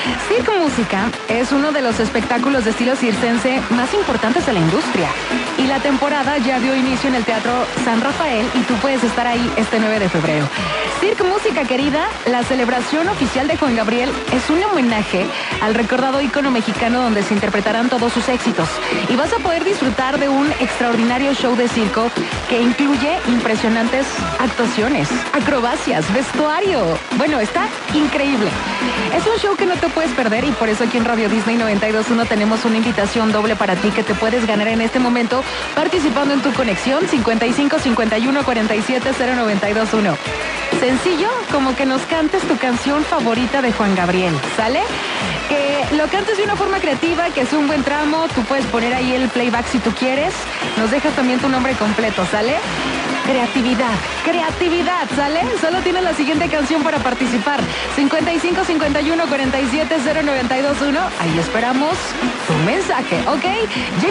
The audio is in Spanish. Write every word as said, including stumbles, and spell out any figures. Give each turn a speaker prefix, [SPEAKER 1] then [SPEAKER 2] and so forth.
[SPEAKER 1] Circo Música es uno de los espectáculos de estilo circense más importantes de la industria. Y la temporada ya dio inicio en el Teatro San Rafael y tú puedes estar ahí este nueve de febrero. Circo Música, querida, la celebración oficial de Juan Gabriel es un homenaje al recordado ícono mexicano donde se interpretarán todos sus éxitos. Y vas a poder disfrutar de un extraordinario show de circo que incluye impresionantes actuaciones, acrobacias, vestuario. Bueno, está increíble. Es un show que no te puedes perder y por eso aquí en Radio Disney noventa y dos punto uno tenemos una invitación doble para ti que te puedes ganar en este momento participando en tu conexión cincuenta y cinco cincuenta y uno cuarenta y siete cero noventa y dos uno. Sencillo, como que nos cantes tu canción favorita de Juan Gabriel, ¿sale? Que lo cantes de una forma creativa, que es un buen tramo, tú puedes poner ahí el playback si tú quieres, nos dejas también tu nombre completo, ¿sale? Creatividad, creatividad, ¿sale? Solo tienes la siguiente canción para participar. cincuenta y cinco cincuenta y uno cuarenta y siete cero noventa y dos uno. Ahí esperamos tu mensaje, ¿ok?